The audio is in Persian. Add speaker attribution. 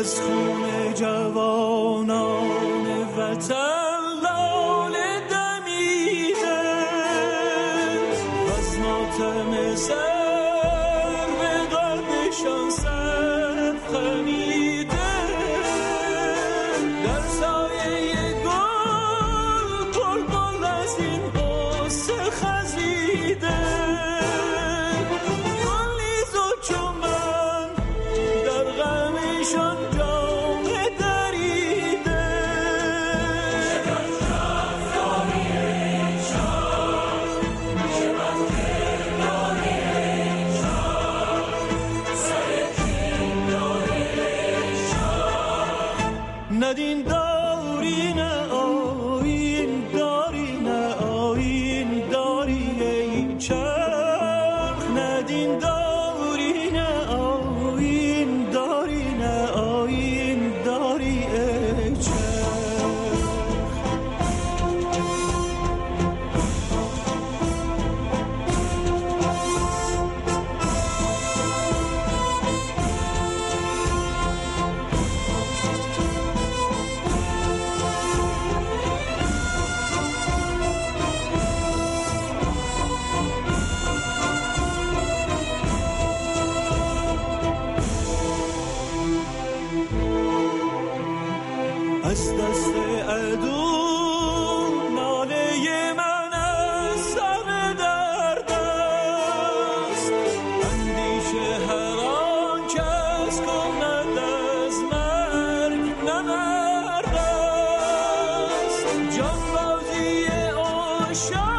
Speaker 1: از خون جوانان وطن لاله دمیده از ماتم سر به قلبشان سر خمیده در سایه گل قلقل از این قصه خزیده گلیز و چومن در غمشان جامه دریده ندین داری نه آیین داری نه آیین داری ای چرخ ندین داری نه آیین داری نه آیین داری ای چرخ از دست عدو ناله من از سر درد است اندیشه هر آن کس کند از مرگ نمرد است جانبازی عاشق